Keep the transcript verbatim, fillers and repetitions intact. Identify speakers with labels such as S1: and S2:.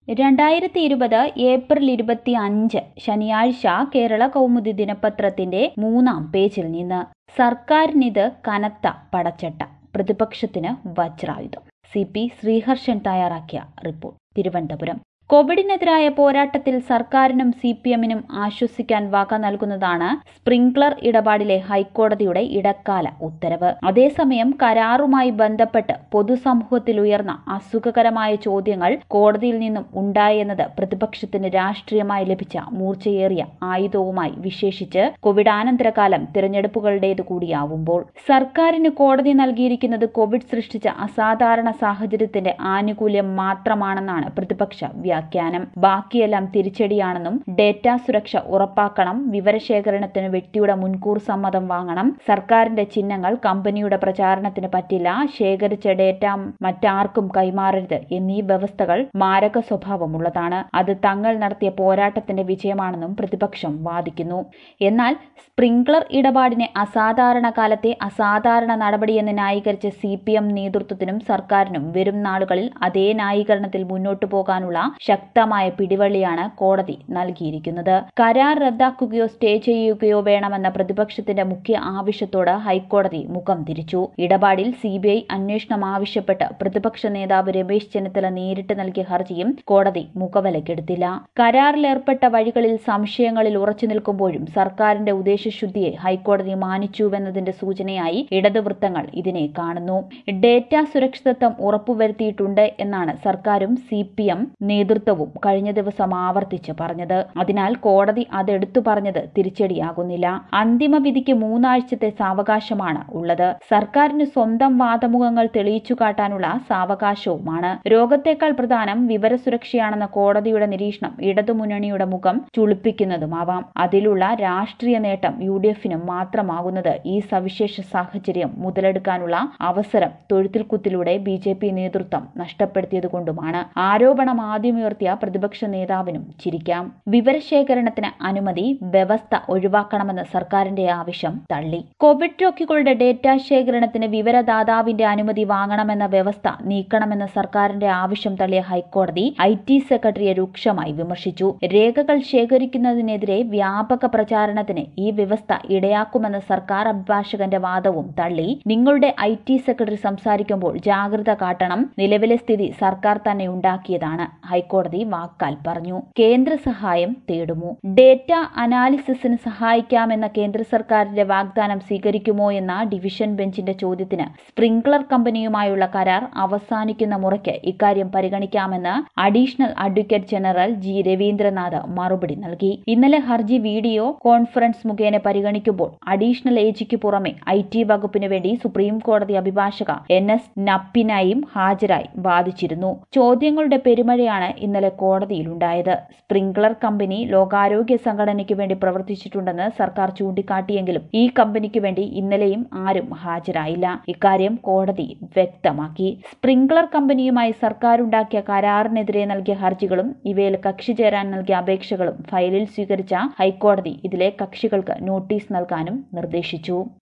S1: രണ്ടായിരത്തി ഇരുപത് ഏപ്രിൽ ഇരുപത്തി അഞ്ച് ശനിയാഴ്ച കേരള കൗമുദി ദിനപത്രത്തിന്റെ മൂന്നാം പേജിൽ നിന്ന് സർക്കാരിനിത് കനത്ത പടച്ചട്ട, പ്രതിപക്ഷത്തിന് വജ്രായുധം. സി പി ശ്രീഹർഷൻ തയ്യാറാക്കിയ റിപ്പോർട്ട്, തിരുവനന്തപുരം. കോവിഡിനെതിരായ പോരാട്ടത്തിൽ സർക്കാരിനും സി പി എമ്മിനും ആശ്വസിക്കാൻ വക നൽകുന്നതാണ് സ്പ്രിംഗ്ലർ ഇടപാടിലെ ഹൈക്കോടതിയുടെ ഇടക്കാല ഉത്തരവ്. അതേസമയം കരാറുമായി ബന്ധപ്പെട്ട് പൊതുസമൂഹത്തിൽ ഉയർന്ന അസുഖകരമായ ചോദ്യങ്ങൾ കോടതിയിൽ നിന്നും ഉണ്ടായെന്നത് പ്രതിപക്ഷത്തിന് രാഷ്ട്രീയമായി ലഭിച്ച മൂർച്ചയേറിയ ആയുധവുമായി വിശേഷിച്ച് കോവിഡാനന്തരകാലം തിരഞ്ഞെടുപ്പുകളുടേത് കൂടിയാവുമ്പോൾ സർക്കാരിന് കോടതി നൽകിയിരിക്കുന്നത് കോവിഡ് സൃഷ്ടിച്ച അസാധാരണ സാഹചര്യത്തിന്റെ ആനുകൂല്യം മാത്രമാണെന്നാണ് പ്രതിപക്ഷ വ്യാഖ്യാനം. ബാക്കിയെല്ലാം തിരിച്ചടിയാണെന്നും ഡേറ്റ സുരക്ഷ ഉറപ്പാക്കണം, വിവരശേഖരണത്തിന് വ്യക്തിയുടെ മുൻകൂർ സമ്മതം വാങ്ങണം, സർക്കാരിന്റെ ചിഹ്നങ്ങൾ കമ്പനിയുടെ പ്രചാരണത്തിന് പറ്റില്ല, ശേഖരിച്ച ഡേറ്റ മറ്റാർക്കും കൈമാറരുത് എന്നീ വ്യവസ്ഥകൾ മാരക സ്വഭാവമുള്ളതാണ്. അത് തങ്ങൾ നടത്തിയ പോരാട്ടത്തിന്റെ വിജയമാണെന്നും പ്രതിപക്ഷം വാദിക്കുന്നു. എന്നാൽ സ്പ്രിംഗ്ലർ ഇടപാടിനെ അസാധാരണ കാലത്തെ അസാധാരണ നടപടിയെന്ന് ന്യായീകരിച്ച സി പി എം നേതൃത്വത്തിനും സർക്കാരിനും വരും നാളുകളിൽ അതേ ന്യായീകരണത്തിൽ മുന്നോട്ടു പോകാനുള്ള ശക്തമായ പിടിവള്ളിയാണ് കോടതി നൽകിയിരിക്കുന്നത്. കരാർ റദ്ദാക്കുകയോ സ്റ്റേ ചെയ്യുകയോ വേണമെന്ന പ്രതിപക്ഷത്തിന്റെ മുഖ്യ ആവശ്യത്തോട് ഹൈക്കോടതി മുഖം തിരിച്ചു. ഇടപാടിൽ സി ബി ഐ അന്വേഷണം ആവശ്യപ്പെട്ട് പ്രതിപക്ഷ നേതാവ് രമേശ് ചെന്നിത്തല നേരിട്ട് നൽകിയ ഹർജിയും കോടതി മുഖവിലക്കെടുത്തില്ല. കരാറിലേർപ്പെട്ട വഴികളിൽ സംശയങ്ങളിൽ ഉറച്ചു നിൽക്കുമ്പോഴും സർക്കാരിന്റെ ഉദ്ദേശശുദ്ധിയെ ഹൈക്കോടതി മാനിച്ചുവെന്നതിന്റെ സൂചനയായി ഇടതുവൃത്തങ്ങൾ ഇതിനെ കാണുന്നു. ഡേറ്റ സുരക്ഷിതത്വം ഉറപ്പുവരുത്തിയിട്ടുണ്ട് എന്നാണ് സർക്കാരും സി പി എം നേതൃത്വവും കഴിഞ്ഞ ദിവസം ആവർത്തിച്ച് പറഞ്ഞത്. അതിനാൽ കോടതി അതെടുത്തു പറഞ്ഞത് തിരിച്ചടിയാകുന്നില്ല. അന്തിമ വിധിക്ക് മൂന്നാഴ്ചത്തെ സാവകാശമാണ് ഉള്ളത്. സർക്കാരിന് സ്വന്തം വാദമുഖങ്ങൾ തെളിയിച്ചു കാട്ടാനുള്ള സാവകാശവുമാണ്. രോഗത്തേക്കാൾ പ്രധാനം വിവരസുരക്ഷയാണെന്ന കോടതിയുടെ നിരീക്ഷണം ഇടതുമുന്നണിയുടെ മുഖം ചുളിപ്പിക്കുന്നതുമാവാം. അതിലുള്ള രാഷ്ട്രീയ നേട്ടം യു ഡി എഫിനും മാത്രമാകുന്നത് ഈ സവിശേഷ സാഹചര്യം മുതലെടുക്കാനുള്ള അവസരം തൊഴുത്തിൽ കുത്തിലൂടെ ബി ജെ പി നേതൃത്വം നഷ്ടപ്പെടുത്തിയതുകൊണ്ടുമാണ്. ആരോപണം ആദ്യമുയർത്തിയ പ്രതിപക്ഷ നേതാവിനും ചിരിക്കാം. വിവരശേഖരണത്തിന് അനുമതി വ്യവസ്ഥ ഒഴിവാക്കണമെന്ന സർക്കാരിന്റെ ആവശ്യം തള്ളി. കോവിഡ് രോഗികളുടെ ഡേറ്റ ശേഖരണത്തിന് വിവരദാതാവിന്റെ അനുമതി വാങ്ങണമെന്ന വ്യവസ്ഥ നീക്കണമെന്ന സർക്കാരിന്റെ ആവശ്യം തള്ളിയ ഹൈക്കോടതി ഐ ടി സെക്രട്ടറിയെ രൂക്ഷമായി വിമർശിച്ചു. രേഖകൾ ശേഖരിക്കുന്നതിനെതിരെ വ്യാപക പ്രചാരണത്തിന് ഈ വ്യവസ്ഥ ഇടയാക്കുമെന്ന സർക്കാർ അഭിഭാഷകന്റെ വാദവും തള്ളി. നിങ്ങളുടെ ഐ ടി സെക്രട്ടറി സംസാരിക്കുമ്പോൾ ജാഗ്രത കാട്ടണം, നിലവിലെ സ്ഥിതി സർക്കാർ തന്നെ ഉണ്ടാക്കിയതാണ്, ഹൈക്കോടതി വാക്കാൽ പറഞ്ഞു. കേന്ദ്ര സഹായം തേടുമോ? ഡേറ്റ അനാലിസിസിന് സഹായിക്കാമെന്ന കേന്ദ്ര സർക്കാരിന്റെ വാഗ്ദാനം സ്വീകരിക്കുമോ എന്ന ഡിവിഷൻ ബെഞ്ചിന്റെ ചോദ്യത്തിന് സ്പ്രിംഗ്ലർ കമ്പനിയുമായുള്ള കരാർ അവസാനിക്കുന്ന മുറയ്ക്ക് ഇക്കാര്യം പരിഗണിക്കാമെന്ന് additional advocate general G Raveendranath മറുപടി നൽകി. ഇന്നലെ ഹർജി വീഡിയോ കോൺഫറൻസ് മുഖേന പരിഗണിക്കുമ്പോൾ അഡീഷണൽ എജിക്ക് പുറമെ ഐ ടി വകുപ്പിന് വേണ്ടി സുപ്രീം കോടതി അഭിഭാഷക എൻ എസ് നപ്പിനായും ഹാജരായി വാദിച്ചിരുന്നു. ചോദ്യങ്ങളുടെ പെരുമഴയാണ് ഇന്നലെ കോടതിയിലുണ്ടായത്. സ്പ്രിംഗ്ലർ കമ്പനി ലോകാരോഗ്യ സംഘടനയ്ക്ക് വേണ്ടി പ്രവർത്തിച്ചിട്ടുണ്ടെന്ന് സർക്കാർ ചൂണ്ടിക്കാട്ടിയെങ്കിലും ഈ കമ്പനിക്ക് വേണ്ടി ഇന്നലെയും ആരും ഹാജരായില്ല. ഇക്കാര്യം കോടതി വ്യക്തമാക്കി. സ്പ്രിംഗ്ലർ കമ്പനിയുമായി സർക്കാരുണ്ടാക്കിയ കരാറിനെതിരെ നൽകിയ ഹർജികളും ഇവയിൽ കക്ഷി ചേരാൻ നൽകിയ അപേക്ഷകളും ഫയലിൽ സ്വീകരിച്ച ഹൈക്കോടതി ഇതിലെ കക്ഷികൾക്ക് നോട്ടീസ് നൽകാനും നിർദ്ദേശിച്ചു.